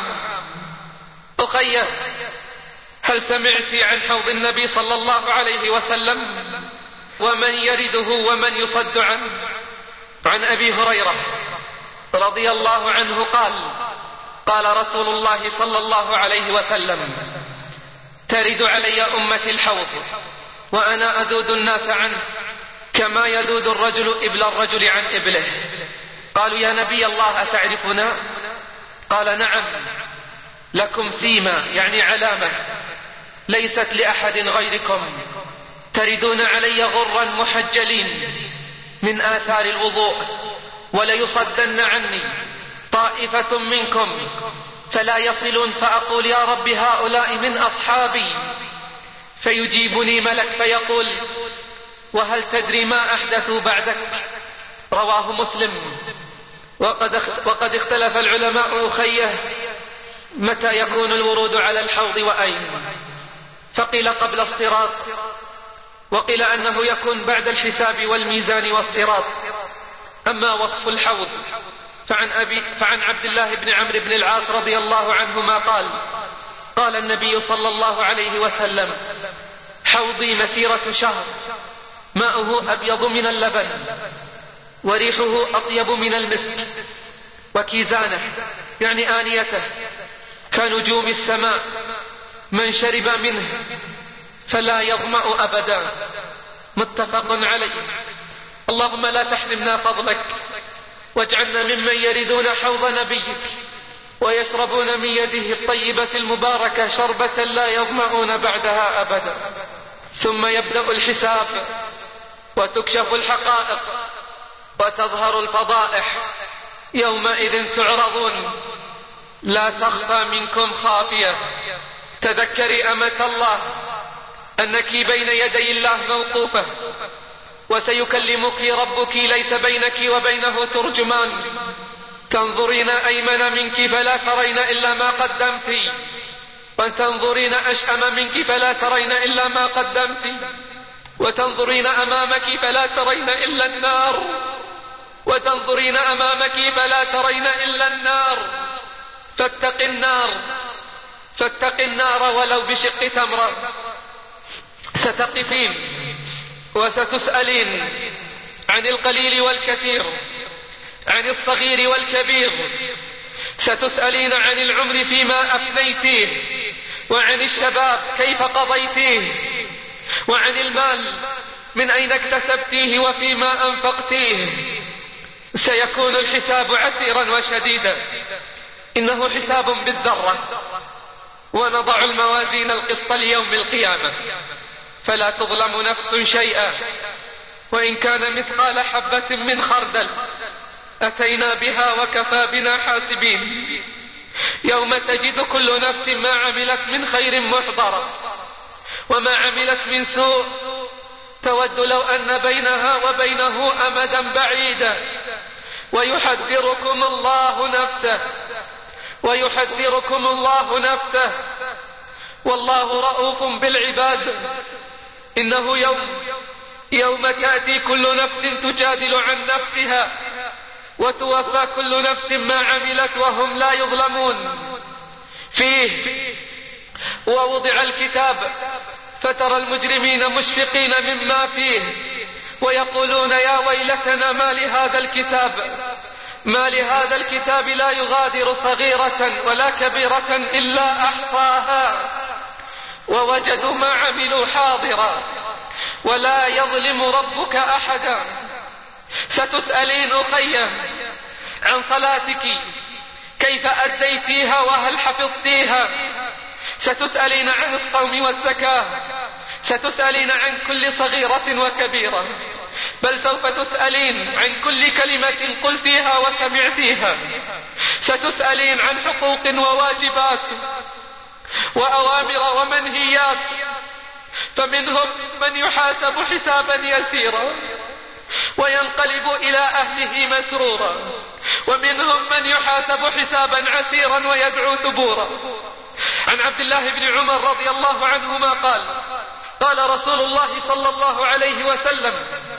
أخي، هل سمعت عن حوض النبي صلى الله عليه وسلم ومن يرده ومن يصد عنه؟ عن أبي هريرة رضي الله عنه قال قال رسول الله صلى الله عليه وسلم ترد علي أمتي الحوض وأنا أذود الناس عنه كما يذود الرجل إبل الرجل عن إبله. قالوا يا نبي الله أتعرفنا؟ قال نعم، لكم سيما يعني علامة ليست لأحد غيركم، تردون علي غرا محجلين من آثار الوضوء، وليصدن عني طائفة منكم فلا يصلون، فأقول يا رب هؤلاء من أصحابي، فيجيبني ملك فيقول وهل تدري ما أحدثوا بعدك؟ رواه مسلم. وقد وقد اختلف العلماء أخيه متى يكون الورود على الحوض وأين، فقيل قبل الصراط، وقيل أنه يكون بعد الحساب والميزان والصراط. أما وصف الحوض فعن, أبي فعن عبد الله بن عمرو بن العاص رضي الله عنهما قال قال النبي صلى الله عليه وسلم حوضي مسيرة شهر، ماؤه أبيض من اللبن وريحه أطيب من المسك، وكيزانه يعني آنيته كنجوم السماء، من شرب منه فلا يظمأ أبدا. متفق عليه. اللهم لا تحرمنا فضلك، واجعلنا ممن يردون حوض نبيك ويشربون من يده الطيبة المباركة شربة لا يظمأون بعدها أبدا. ثم يبدأ الحساب وتكشف الحقائق وتظهر الفضائح. يومئذ تعرضون لا تخفى منكم خافية. تذكري أمة الله أنك بين يدي الله موقوفة، وسيكلمك ربك ليس بينك وبينه ترجمان. تنظرين أيمن منك فلا ترين إلا ما قدمت، وتنظرين أشأم منك فلا ترين إلا ما قدمت، وتنظرين أمامك فلا ترين إلا النار، وتنظرين أمامك فلا ترين إلا النار. فاتق النار فاتق النار ولو بشق تمرة. ستقفين وستسألين عن القليل والكثير، عن الصغير والكبير. ستسألين عن العمر فيما أفنيتيه، وعن الشباب كيف قضيتيه، وعن المال من أين اكتسبتيه وفيما أنفقتيه. سيكون الحساب عسيرا وشديدا، إنه حساب بالذرة. ونضع الموازين القسط ليوم القيامة فلا تظلم نفس شيئا، وإن كان مثقال حبة من خردل أتينا بها وكفى بنا حاسبين. يوم تجد كل نفس ما عملت من خير محضرا وما عملت من سوء تود لو أن بينها وبينه أمدا بعيدا. ويحذركم الله نفسه ويحذركم الله نفسه والله رؤوف بالعباد. إنه يوم يوم تأتي كل نفس تجادل عن نفسها وتوفى كل نفس ما عملت وهم لا يظلمون. فيه ووضع الكتاب فترى المجرمين مشفقين مما فيه ويقولون يا ويلتنا ما لهذا الكتاب ما لهذا الكتاب لا يغادر صغيرة ولا كبيرة إلا أحصاها ووجدوا ما عملوا حاضرا ولا يظلم ربك أحدا. ستسألين أخي عن صلاتك كيف أديتيها وهل حفظتيها. ستسألين عن الصوم والزكاة. ستسألين عن كل صغيرة وكبيرة، بل سوف تسألين عن كل كلمة قلتيها وسمعتيها. ستسألين عن حقوق وواجبات وأوامر ومنهيات، فمنهم من يحاسب حسابا يسيرا وينقلب إلى أهله مسرورا، ومنهم من يحاسب حسابا عسيرا ويدعو ثبورا. عن عبد الله بن عمر رضي الله عنهما قال قال رسول الله صلى الله عليه وسلم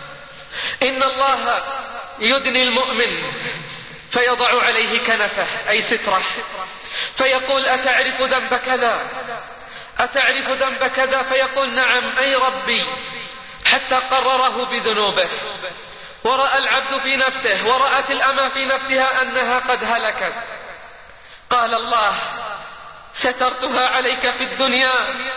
إن الله يدني المؤمن فيضع عليه كنفه أي ستره فيقول أتعرف ذنب كذا أتعرف ذنب كذا فيقول نعم أي ربي، حتى قرره بذنوبه. ورأى العبد في نفسه ورأت الأمة في نفسها أنها قد هلكت، قال الله سترتها عليك في الدنيا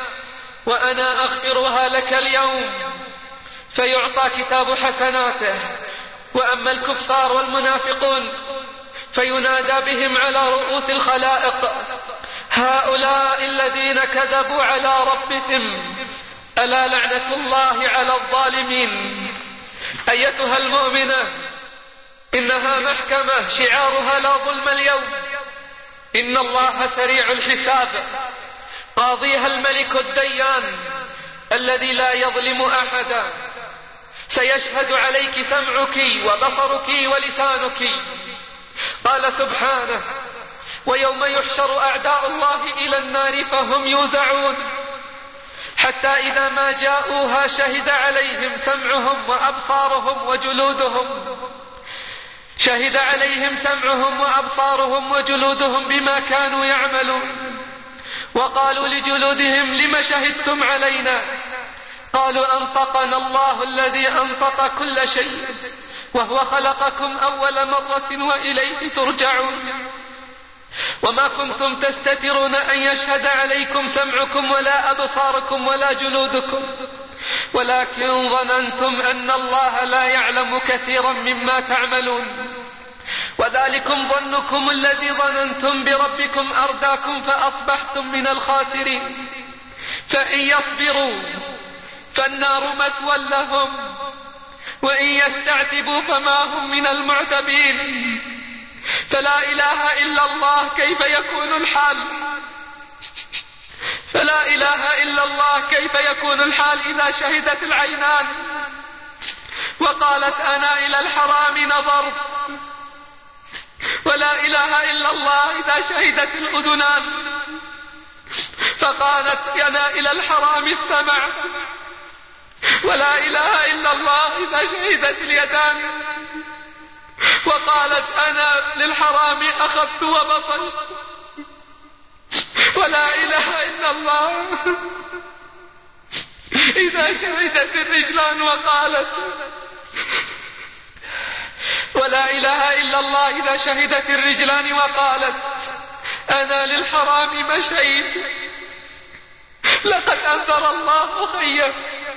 وأنا أغفرها لك اليوم، فيعطى كتاب حسناته. وأما الكفار والمنافقون فينادى بهم على رؤوس الخلائق هؤلاء الذين كذبوا على ربهم ألا لعنة الله على الظالمين. أيتها المؤمنة إنها محكمة شعارها لا ظلم اليوم، إن الله سريع الحساب، قاضيها الملك الديان الذي لا يظلم أحدا. سيشهد عليك سمعك وبصرك ولسانك. قال سبحانه ويوم يحشر أعداء الله إلى النار فهم يوزعون حتى إذا ما جاءوها شهد عليهم سمعهم وأبصارهم وجلودهم شهد عليهم سمعهم وأبصارهم وجلودهم بما كانوا يعملون. وقالوا لجلودهم لم شهدتم علينا؟ قالوا أنطقنا الله الذي أنطق كل شيء وهو خلقكم أول مرة وإليه ترجعون. وما كنتم تستترون أن يشهد عليكم سمعكم ولا أبصاركم ولا جلودكم ولكن ظننتم أن الله لا يعلم كثيرا مما تعملون. وذلكم ظنكم الذي ظننتم بربكم أرداكم فأصبحتم من الخاسرين. فإن يصبروا فالنار مثوى لهم وإن يستعتبوا فما هم من المعتبين. فلا إله إلا الله كيف يكون الحال فلا إله إلا الله كيف يكون الحال إذا شهدت العينان وقالت أنا إلى الحرام نظرت. ولا إله إلا الله إذا شهدت الأذنان فقالت أنا إلى الحرام استمعت. ولا إله إلا الله إذا شهدت اليدان وقالت أنا للحرام أخذت وبطشت. ولا إله إلا الله إذا شهدت الرجلان وقالت. ولا إله إلا الله إذا شهدت الرجلان وقالت أنا للحرام مشيت. لقد أنذر الله خيّ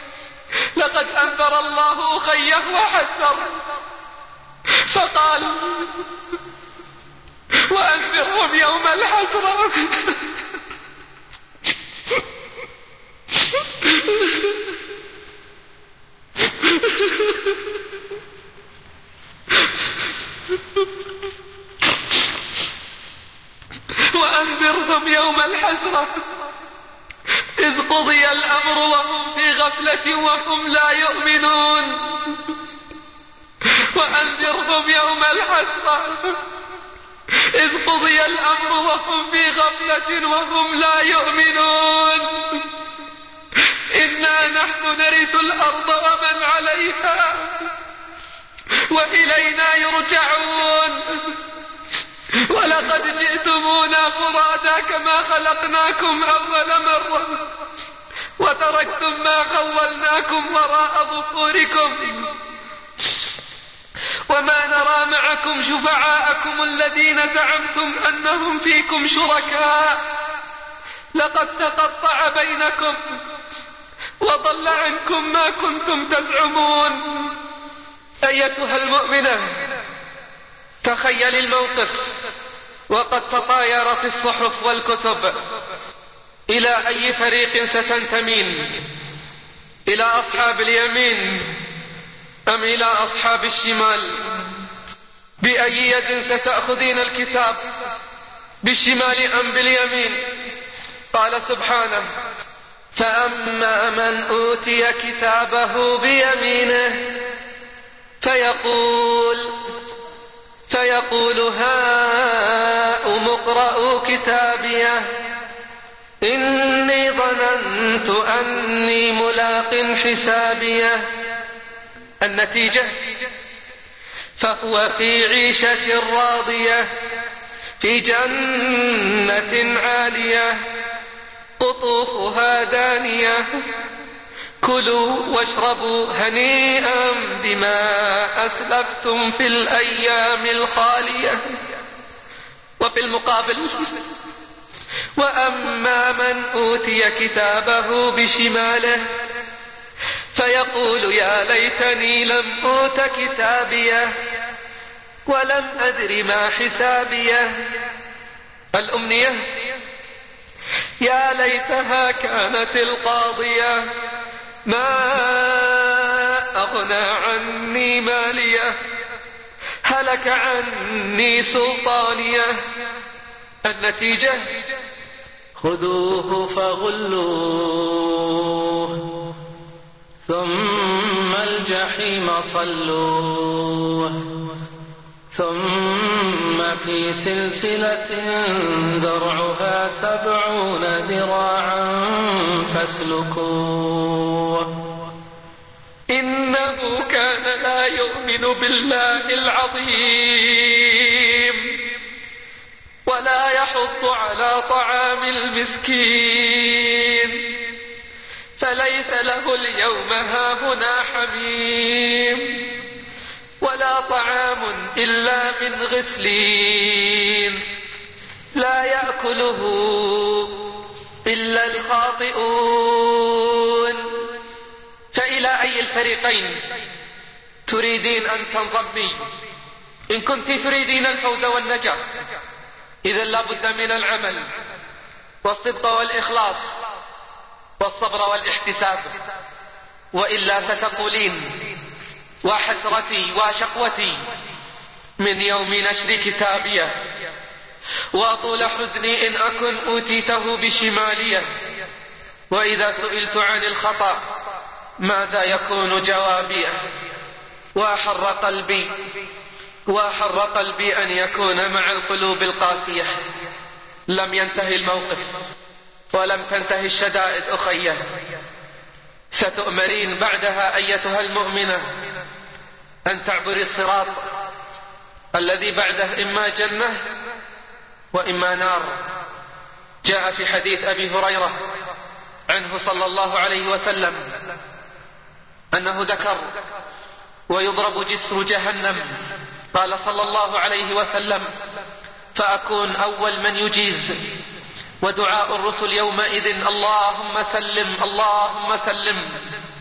لقد أنذر الله أخيه وحذر فقال وأنذرهم يوم الحسرة. وأنذرهم يوم الحسرة إذ قضي الأمر وهم في غفلة وهم لا يؤمنون. وأنذرهم يوم الحسرة إذ قضي الأمر وهم في غفلة وهم لا يؤمنون. إنا نحن نرث الأرض ومن عليها وإلينا يرجعون. ولقد جئتمونا فرادا كما خلقناكم أول مرة وتركتم ما خولناكم وراء ظهوركم وما نرى معكم شفعاءكم الذين زعمتم أنهم فيكم شركاء لقد تقطع بينكم وضل عنكم ما كنتم تزعمون. أيتها المؤمنة تخيل الموقف وقد تطايرت الصحف والكتب. إلى أي فريق ستنتمين؟ إلى أصحاب اليمين أم إلى أصحاب الشمال؟ بأي يد ستأخذين الكتاب؟ بالشمال أم باليمين؟ قال سبحانه فأما من أوتي كتابه بيمينه فيقول فيقول هاؤم اقرءوا كتابيه إني ظننت أني ملاق حسابيه. النتيجة فهو في عيشة راضية في جنة عالية قطوفها دانية كلوا واشربوا هنيئا بما أسلفتم في الأيام الخالية. وفي المقابل وأما من أوتي كتابه بشماله فيقول يا ليتني لم أوت كتابيه ولم أدر ما حسابيه. الأمنية يا ليتها كانت القاضية ما أغنى عني ماليه هلك عني سلطانيه. النتيجة خذوه فغلوه ثم الجحيم صلوه ثم في سلسلة ذرعها سبعون ذراعا فاسلكوه إنه كان لا يؤمن بالله العظيم ولا يحض على طعام المسكين فليس له اليوم هاهنا حميم ولا طعام إلا من غسلين لا يأكله إلا الخاطئون. فإلى أي الفريقين تريدين أن تنضمي؟ إن كنت تريدين الفوز والنجاة إذن لا بد من العمل والصدق والإخلاص والصبر والاحتساب، وإلا ستقولين وحسرتي وشقوتي من يوم نشر كتابيه وطول حزني إن أكن أوتيته بشماليه وإذا سئلت عن الخطأ ماذا يكون جوابيه. وأحر قلبي وأحر قلبي أن يكون مع القلوب القاسية. لم ينتهي الموقف ولم تنتهي الشدائد أخيه، ستؤمرين بعدها أيتها المؤمنة أن تعبري الصراط الذي بعده إما جنة وإما نار. جاء في حديث أبي هريرة عنه صلى الله عليه وسلم أنه ذكر ويضرب جسر جهنم، قال صلى الله عليه وسلم فأكون أول من يجيز، ودعاء الرسل يومئذ اللهم سلم اللهم سلم،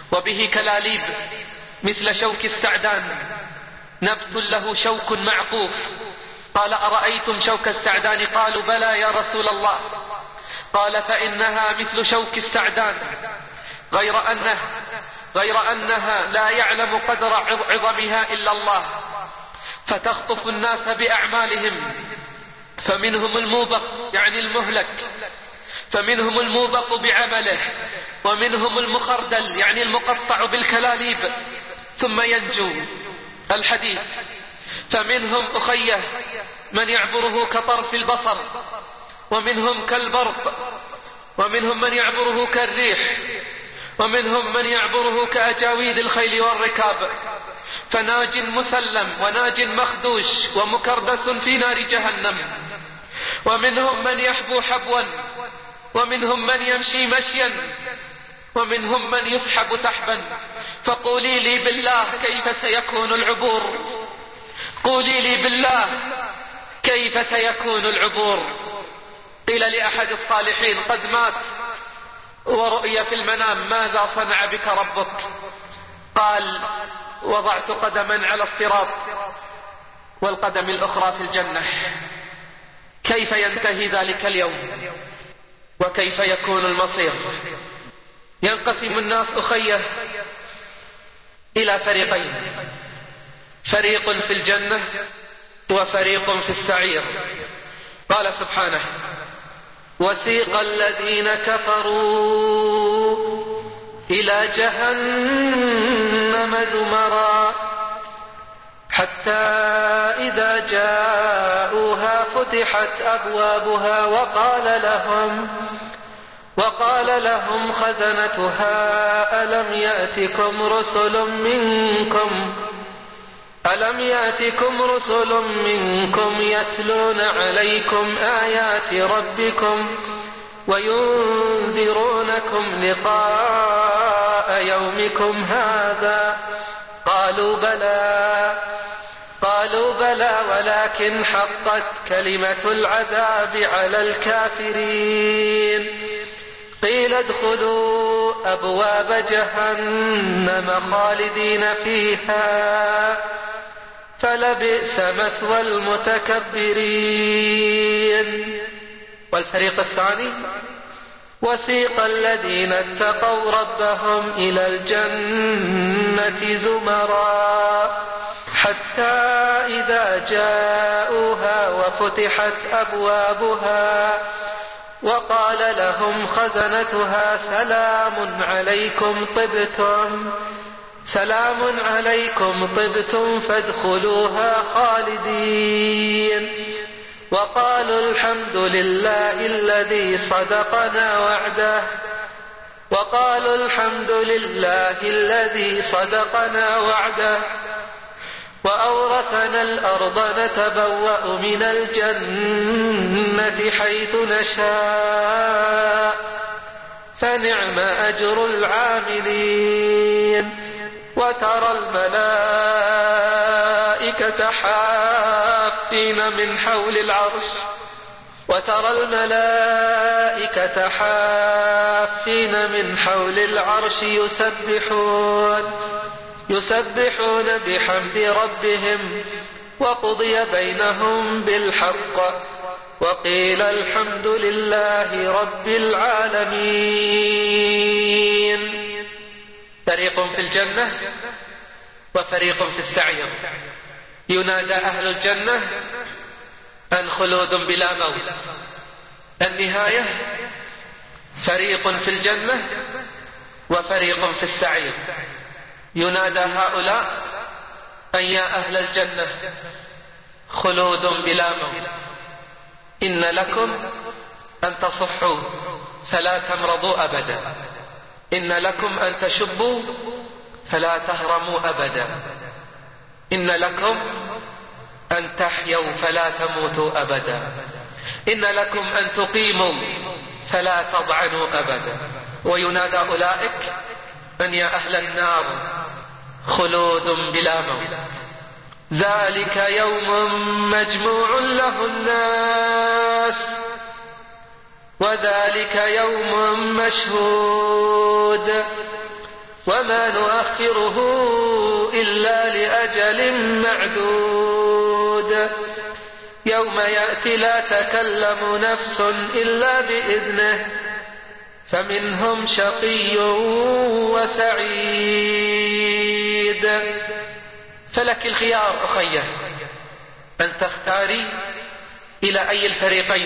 وبه كلاليب مثل شوك السعدان، نبت له شوك معقوف. قال أرأيتم شوك السعدان؟ قالوا بلى يا رسول الله. قال فإنها مثل شوك السعدان، غير أنه غير أنها لا يعلم قدر عظمها إلا الله، فتخطف الناس بأعمالهم، فمنهم الموبق يعني المهلك، فمنهم الموبق بعمله، ومنهم المخردل يعني المقطع بالكلاليب ثم ينجو. الحديث فمنهم أخيه من يعبره كطرف البصر، ومنهم كالبرق، ومنهم من يعبره كالريح، ومنهم من يعبره كأجاويد الخيل والركاب، فناج مسلم وناج مخدوش ومكردس في نار جهنم. ومنهم من يحبو حبوا، ومنهم من يمشي مشيا، ومنهم من يسحب سحبا. فقولي لي بالله كيف سيكون العبور؟ قولي لي بالله كيف سيكون العبور؟ قيل لأحد الصالحين قد مات ورؤي في المنام ماذا صنع بك ربك؟ قال وضعت قدما على الصراط والقدم الأخرى في الجنة. كيف ينتهي ذلك اليوم وكيف يكون المصير؟ ينقسم الناس أخيه إلى فريقين، فريق في الجنة وفريق في السعير. قال سبحانه وسيق الذين كفروا إلى جهنم زمرا حتى إذا جاءوها فتحت أبوابها وقال لهم وقال لهم خزنتها ألم يأتكم رسل منكم ألم يأتكم رسل منكم يتلون عليكم آيات ربكم وينذرونكم لقاء يومكم هذا؟ قالوا بلى قالوا بلى ولكن حقت كلمة العذاب على الكافرين. قيل ادخلوا أبواب جهنم خالدين فيها فلبئس مثوى المتكبرين. والفريق الثاني وسيق الذين اتقوا ربهم إلى الجنة زمرا حتى إذا جاءوها وفتحت أبوابها وقال لهم خزنتها سلام عليكم طبتم سلام عليكم طبتم فادخلوها خالدين وقالوا الحمد لله الذي صدقنا وعده وقالوا الحمد لله الذي صدقنا وعده وأورثنا الأرض نتبوأ من الجنة حيث نشاء فنعم أجر العاملين. وترى الملائكة حافين من حول العرش وترى الملائكة حافين من حول العرش يسبحون يسبحون بحمد ربهم وقضي بينهم بالحق وقيل الحمد لله رب العالمين. فريق في الجنة وفريق في السعير. ينادى أهل الجنة أن خلود بلا موت. النهاية فريق في الجنة وفريق في السعير. ينادى هؤلاء أن يا أهل الجنة خلود بلا موت، إن لكم أن تصحوا فلا تمرضوا أبدا، إن لكم أن تشبوا فلا تهرموا أبدا، إن لكم أن تحيوا فلا تموتوا أبدا، إن لكم أن تقيموا فلا تضعنوا أبدا. وينادى أولئك أن يا أهل النار خلود بلا موت، ذلك يوم مجموع له الناس وذلك يوم مشهود وما نؤخره إلا لأجل معدود يوم يأتي لا تكلم نفس إلا بإذنه فمنهم شقي وسعيد. فلك الخيار أخيه أن تختاري إلى أي الفريقين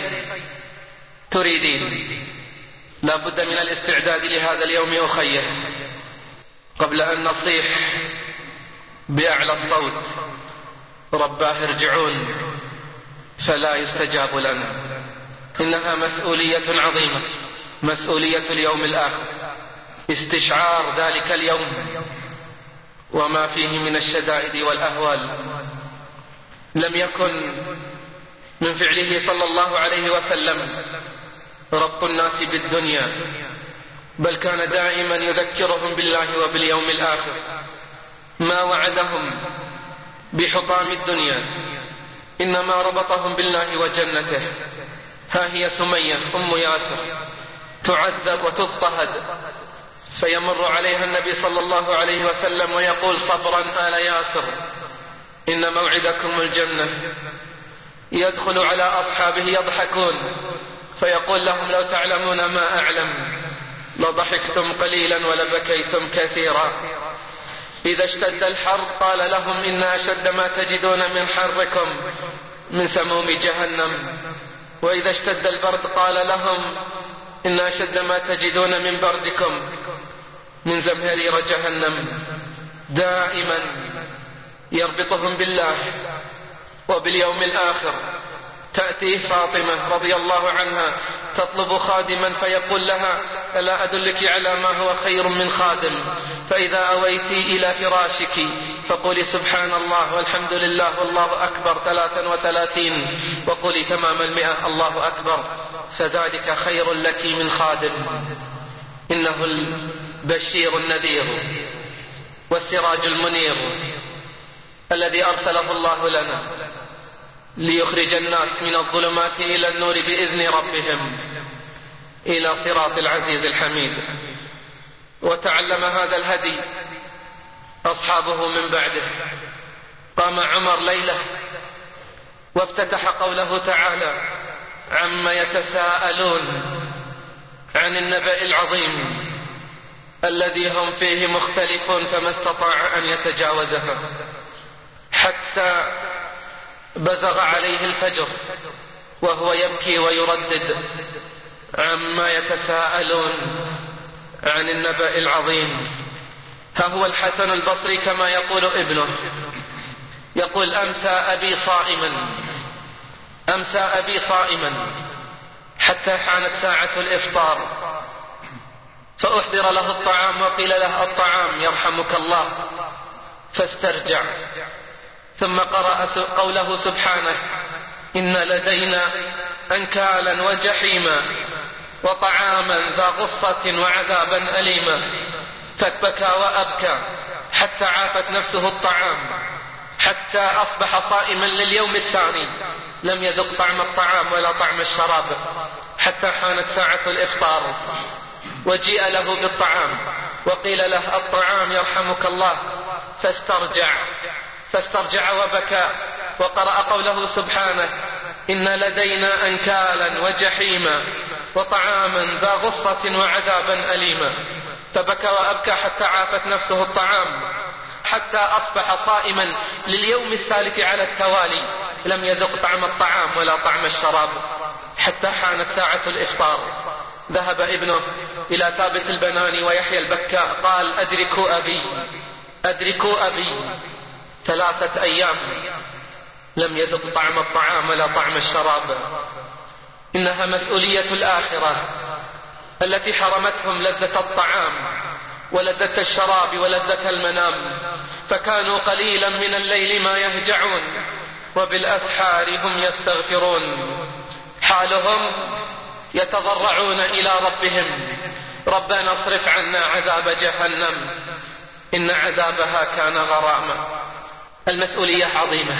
تريدين. لا بد من الاستعداد لهذا اليوم أخيه قبل أن نصيح بأعلى الصوت رباه ارجعون فلا يستجاب لنا. إنها مسؤولية عظيمة، مسؤولية اليوم الآخر، استشعار ذلك اليوم وما فيه من الشدائد والأهوال. لم يكن من فعله صلى الله عليه وسلم ربط الناس بالدنيا، بل كان دائما يذكرهم بالله وباليوم الآخر. ما وعدهم بحطام الدنيا، إنما ربطهم بالله وجنته. ها هي سمية أم ياسر تعذب وتضطهد، فيمر عليها النبي صلى الله عليه وسلم ويقول صبرا آل ياسر إن موعدكم الجنة. يدخل على أصحابه يضحكون فيقول لهم لو تعلمون ما أعلم لضحكتم قليلا ولبكيتم كثيرا. إذا اشتد الحر قال لهم إن أشد ما تجدون من حركم من سموم جهنم. وإذا اشتد البرد قال لهم إن أشد ما تجدون من بردكم من زمهرير جهنم. دائما يربطهم بالله وباليوم الآخر. تأتيه فاطمة رضي الله عنها تطلب خادما فيقول لها ألا أدلك على ما هو خير من خادم؟ فإذا أويتي إلى فراشك فقولي سبحان الله والحمد لله والله أكبر ثلاثا وثلاثين وقولي تمام المئة الله أكبر، فذلك خير لك من خادم. إنه البشير النذير والسراج المنير الذي أرسله الله لنا ليخرج الناس من الظلمات إلى النور بإذن ربهم إلى صراط العزيز الحميد. وتعلم هذا الهدي أصحابه من بعده. قام عمر ليلة وافتتح قوله تعالى عما يتساءلون عن النبأ العظيم الذي هم فيه مختلفون فما استطاع أن يتجاوزها، حتى بزغ عليه الفجر وهو يبكي ويردد عما يتساءلون عن النبأ العظيم. ها هو الحسن البصري كما يقول ابنه، يقول أمسى أبي صائما أمسى أبي صائما حتى حانت ساعة الإفطار فأحضر له الطعام وقيل له الطعام يرحمك الله فاسترجع، ثم قرأ قوله سبحانه إن لدينا أنكالا وجحيما وطعاما ذا غصة وعذابا أليما. فبكى وأبكى حتى عافت نفسه الطعام، حتى أصبح صائما لليوم الثاني لم يذق طعم الطعام ولا طعم الشراب، حتى حانت ساعة الإفطار وجيء له بالطعام وقيل له الطعام يرحمك الله فاسترجع فاسترجع وبكى وقرأ قوله سبحانه إن لدينا أنكالا وجحيما وطعاما ذا غصة وعذابا أليما. فبكى وأبكى حتى عافت نفسه الطعام، حتى أصبح صائما لليوم الثالث على التوالي لم يذق طعم الطعام ولا طعم الشراب، حتى حانت ساعة الإفطار. ذهب ابنه إلى ثابت البناني ويحيى البكاء قال أدركوا أبي أدركوا أبي ثلاثة أيام لم يذق طعم الطعام ولا طعم الشراب. إنها مسؤولية الآخرة التي حرمتهم لذة الطعام ولذة الشراب ولذة المنام، فكانوا قليلا من الليل ما يهجعون وبالأسحار هم يستغفرون. حالهم يتضرعون إلى ربهم ربنا اصرف عنا عذاب جهنم إن عذابها كان غراما. المسؤولية عظيمة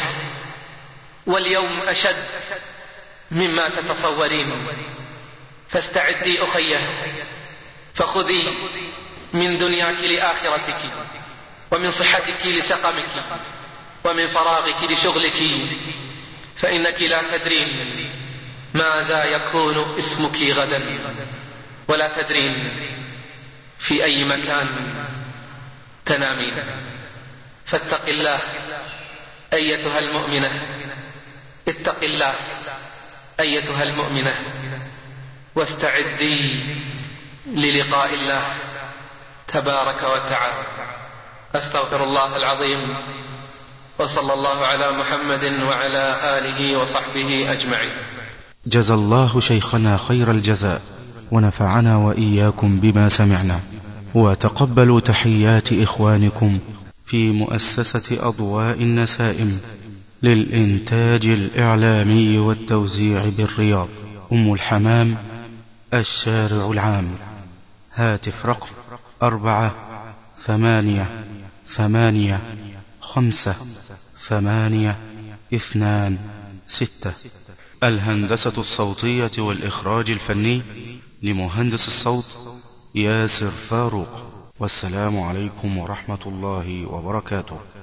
واليوم أشد مما تتصورين، فاستعدي أخيه، فخذي من دنياك لآخرتك، ومن صحتك لسقمك، ومن فراغك لشغلك، فإنك لا تدرين ماذا يكون اسمك غدا، ولا تدرين في أي مكان تنامين. فاتق الله أيتها المؤمنة، اتق الله أيتها المؤمنة، واستعذي للقاء الله تبارك وتعالى. أستغفر الله العظيم، وصلى الله على محمد وعلى آله وصحبه أجمعين. جزى الله شيخنا خير الجزاء، ونفعنا وإياكم بما سمعنا، وتقبلوا تحيات إخوانكم في مؤسسة أضواء النسائم للإنتاج الإعلامي والتوزيع بالرياض، أم الحمام، الشارع العام. هاتف رقم أربعة ثمانية ثمانية خمسة ثمانية اثنان ستة. الهندسة الصوتية والإخراج الفني لمهندس الصوت ياسر فاروق. والسلام عليكم ورحمة الله وبركاته.